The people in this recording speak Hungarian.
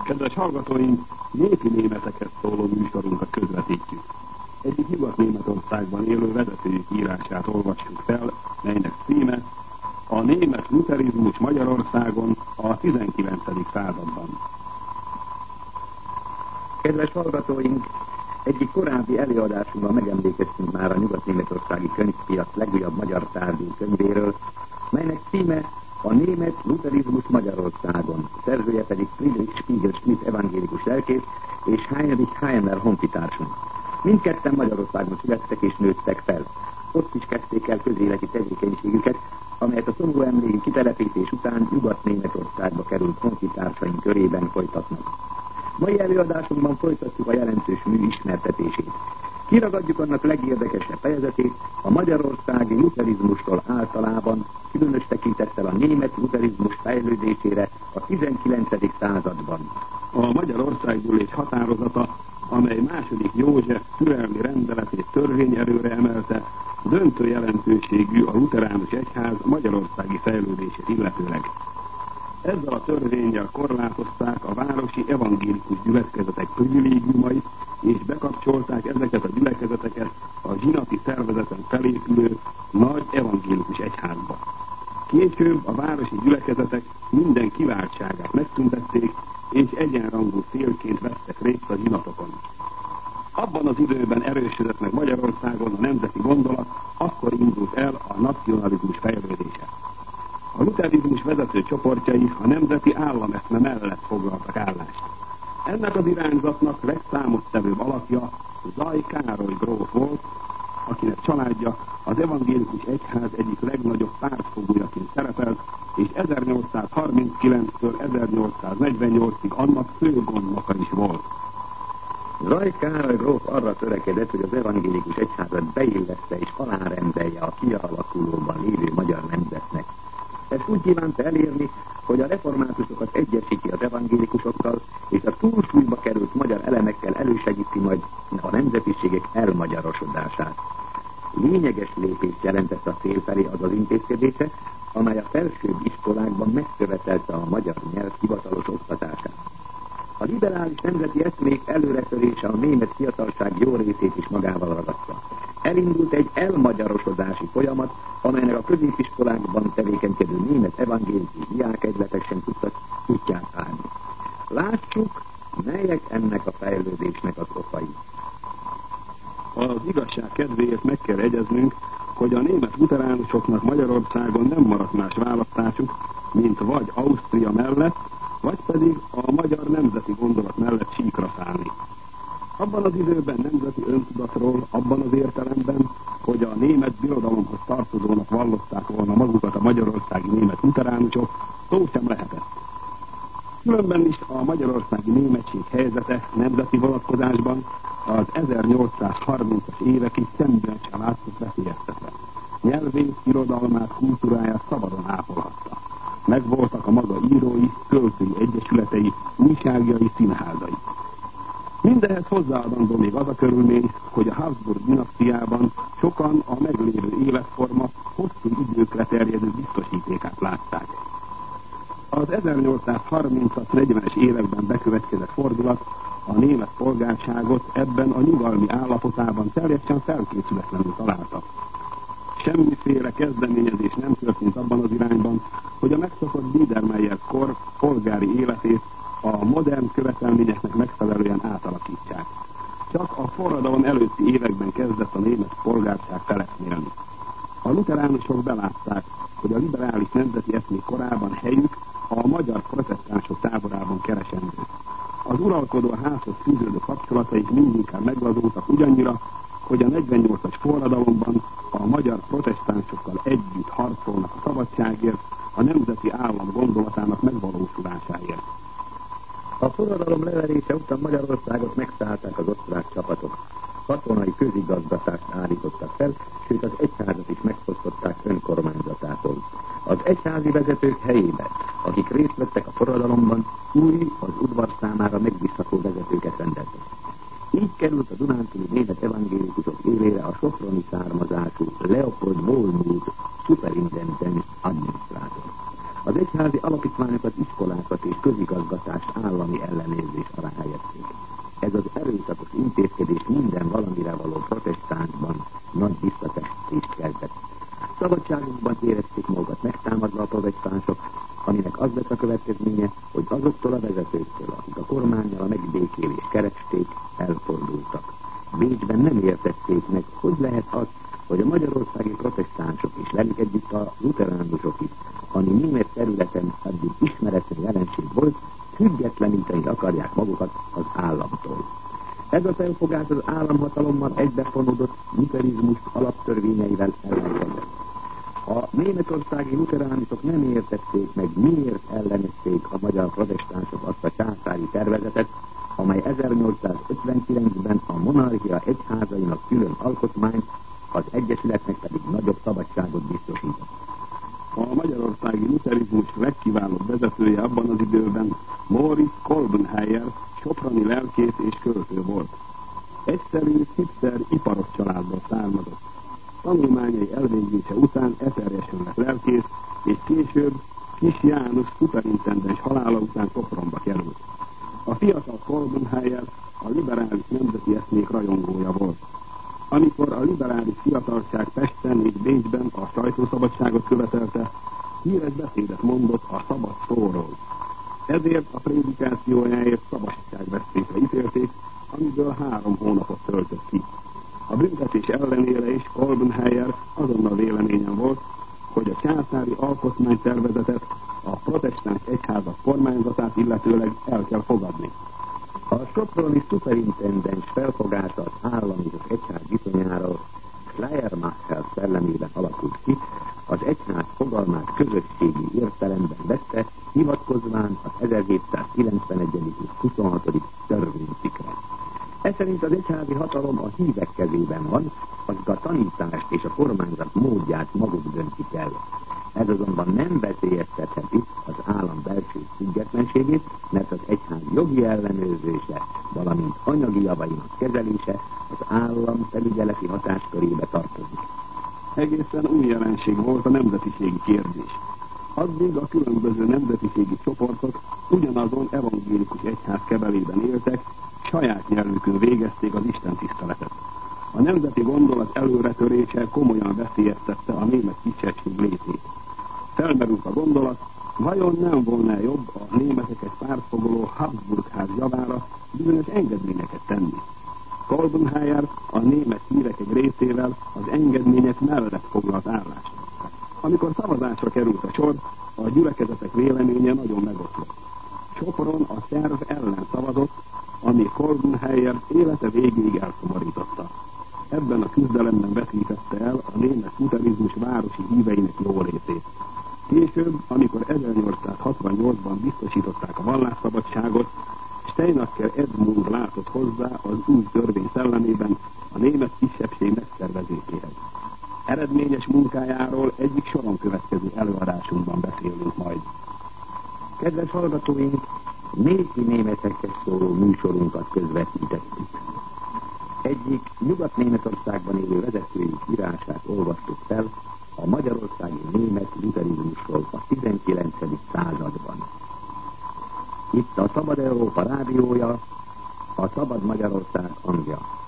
Kedves hallgatóink, népi németeket szóló műsorunkat közvetítjük. Egyik Nyugat-Németországban élő vezetőjük írását olvassuk fel, melynek címe a német luterizmus Magyarországon a 19. században. Kedves hallgatóink, egyik korábbi előadásunkban megemlékeztünk már a nyugat-németországi könyvpiac legújabb magyar tárgyú könyvéről, melynek címe a német luterizmus Magyarországon, szerzője pedig Friedrich Spiegel Schmidt evangélikus lelkész és Heinrich Heiner honfitársunk. Mindketten Magyarországon születtek és nőttek fel. Ott is kezdték el közéleti tevékenységüket, amelyet a szomorú emléki kitelepítés után Nyugat-Németországba került honfitársaink körében folytatnak. Mai előadásunkban folytatjuk a jelentős mű ismertetését. Kiragadjuk annak legérdekesebb fejezetét, a magyarországi luterizmustól általában, különös tekintettel a német luterizmus fejlődésére a 19. században. A Magyarországgyűlés határozata, amely II. József türelmi rendeletét törvényerőre emelte, döntő jelentőségű a luteránus egyház magyarországi fejlődését illetőleg. Ezzel a törvénnyel korlátozták a városi evangélikus gyülekezetek privilégiumait, és bekapcsolták ezeket a gyülekezeteket a zsinati szervezeten felépülő nagy evangélikus egyházba. Később a városi gyülekezetek minden kiváltságát megszüntették, és egyenrangú célként vettek részt a zsinatokon. Abban az időben erősödött meg Magyarországon a nemzeti gondolat, akkor indult el a nacionalizmus fejlődése. A luterizmus vezető csoportjai a nemzeti állameszme mellett foglaltak állást. Ennek az irányzatnak legszámottevőbb alakja Zay Károly gróf volt, akinek családja az evangélikus egyház egyik legnagyobb pártfogójaként szerepelt, és 1839-től 1848-ig annak főgondnoka is volt. Zay Károly gróf arra törekedett, hogy az evangélikus egyházat beilleszte és alárendelje a kialakulóban lévő magyar nemzetnek. Ezt úgy kívánta elérni, hogy a reformátusokat egyesíti az evangélikusokkal, és a túlsúlyba került magyar elemekkel elősegíti majd a nemzetiségek elmagyarosodását. Lényeges lépést jelentett a cél felé az az intézkedése, amely a felsőbb iskolákban megkövetelte a magyar nyelv hivatalos oktatását. A liberális nemzeti eszmék előretörése a német fiatalság jó részét is magával ragadta. Elindult egy elmagyarosodási folyamat, amelynek a középiskolákban tevékenykedő német evangélikus diákegyletek sem tudtak útját állni. Lássuk, melyek ennek a fejlődésnek az okai. Az igazság kedvéért meg kell egyeznünk, hogy a német luteránusoknak Magyarországon nem maradt más választásuk, mint vagy Ausztria mellett, vagy pedig a magyar nemzeti gondolat mellett síkra szállni. Abban az időben nemzeti öntudatról, abban az értelemben, hogy a német birodalomhoz tartozónak vallották volna magukat a magyarországi német luteránusok, szó sem lehetett. Különben is a magyarországi németség helyzete nemzeti vonatkozásban az 1830-as évekig semmiben sem látszott veszélyeztetve. Nyelvét, irodalmát, kultúráját szabadon ápolhatta. Megvoltak a maga írói, költői egyesületei, újságjai, színházai. Mindehhez hozzáadandó még az a körülmény, hogy a Habsburg dinasztiában sokan a meglévő életforma hosszú időkre terjedő biztosítékát látták. Az 1830-40-es években bekövetkezett fordulat a német polgárságot ebben a nyugalmi állapotában teljesen felkészületlenül találta. Semmiféle kezdeményezés nem történt abban az irányban, hogy a megszokott Biedermeier kor polgári életét a modern követelményeknek megfelelően átalakítsák. Csak a forradalom előtti években kezdett a német polgárság feleszmélni. A luteránusok belátták, hogy a liberális nemzeti eszmék korában helyük a magyar protestánsok táborában keresendő. Az uralkodó házhoz fűződő kapcsolataik mindinkább meglazultak ugyannyira, hogy a 48-as forradalomban a magyar protestánsokkal együtt harcolnak a szabadságért, a nemzeti állam gondolatának megvalósulásáért. A forradalom leverése után Magyarországot megszállták az osztrák csapatok. Katonai közigazgatást állítottak fel, sőt az egyházat is megfosztották önkormányzatától. Az egyházi vezetők helyébe, akik részt vettek a forradalomban, új, az udvar számára megbízható vezetőket rendeztek. Így került a dunántúli német evangélikusok élére a soproni származású Leopold Wohlmuth superintendens adminisztrátor. Az egyházi alapítványokat, iskolákat és közigazgatást állami ellenőrzés alá helyezték. Ez az erőszakos intézkedés minden valamire való protestánsban nagy visszatestést keltett. Szabadságunkban érezték magukat megtámadva a protestánsok, aminek az lett a következménye, hogy azoktól a vezetőktől, akik a kormánnyal a megbékélést keresték, elfordultak. Bécsben nem értették meg, hogy lehet az, hogy a magyarországi protestánsok és velük együtt a luteránusok is, ami német területen addig ismeretlen jelenség volt, függetleníteni akarják magukat az államtól. Ez a felfogás az államhatalommal egybefonódott luterizmus alaptörvényeivel ellenkezett. A németországi luteránusok nem értették meg, miért ellenezték a magyar protestánsok azt a császári tervezetet, amely 1859-ben a monarchia egyházainak külön alkotmányt, az egyesületnek pedig nagyobb szabadságot biztosított. A magyarországi luterizmus legkiválóbb vezetője abban az időben Moritz Kolbenheyer, soproni lelkész és költő volt. Egyszerű, hipster, iparos családból származott. Tanulmányai elvégzése után Eperjesen lett lelkész, és később Kis János szuperintendens halála után Sopronba került. A fiatal Kolbenheyer a liberális nemzeti eszmék rajongója volt. Amikor a liberális fiatalság Pesten és Bécsben a sajtószabadságot követelte, híres beszédet mondott a szabad szóról. Ezért a prédikációjáért szabadságvesztésre ítélték, amiből 3 hónapot töltött ki. A büntetés ellenére is Kolbenheyer azonnal véleményen volt, hogy a császári alkotmánytervezetet, a protestáns egyházak kormányzatát illetőleg el kell fogadni. A soproni szuperintendens felfogása az állam és az egyház viszonyáról Schleiermacher szellemében alakult ki, az egyház fogalmát közösségi értelemben vette, hivatkozván az 1791. és 26. törvénycikkre. Ez szerint az egyházi hatalom a hívek kezében van, akik a tanítást és a kormányzat módját maguk döntik el. Ez azonban nem veszélyeztetheti az állam belső függetlenségét, mert az egyház jogi ellenőrzése, valamint anyagi javainak kezelése az állam felügyeleti hatáskörébe tartozik. Egészen új jelenség volt a nemzetiségi kérdés. Addig a különböző nemzetiségi csoportok ugyanazon evangélikus egyház kebelében éltek, saját nyelvükön végezték az istentiszteletet. A nemzeti gondolat előretörése komolyan veszélyeztette a német kisebbség létét. Felmerült a gondolat, vajon nem volna jobb a németeket pártfogoló Habsburg-ház javára bizonyos engedményeket tenni. Kolbenheyer a német hírek egy részével az engedmények mellett foglalt állást. Amikor szavazásra került a sor, a gyülekezetek véleménye nagyon megoszlott. Sopron a terv ellen szavazott, ami Kolbenheyer élete végéig elszomorította. Ebben a küzdelemben veszítette el a német luterizmus városi híveinek jólétét. Később, amikor 1868-ban biztosították a vallásszabadságot, Steinacker Edmund látott hozzá az új törvény szellemében a német kisebbség megszervezéséhez. Eredményes munkájáról egyik soron következő előadásunkban beszélünk majd. Kedves hallgatóink, népi németekhez szóló műsorunkat közvetítettük. Egyik Nyugat-Németországban élő vezetőjük írását olvastuk fel a magyarországi német luterizmusról a 19. században. Itt a Szabad Európa rádiója, a Szabad Magyarország hangja.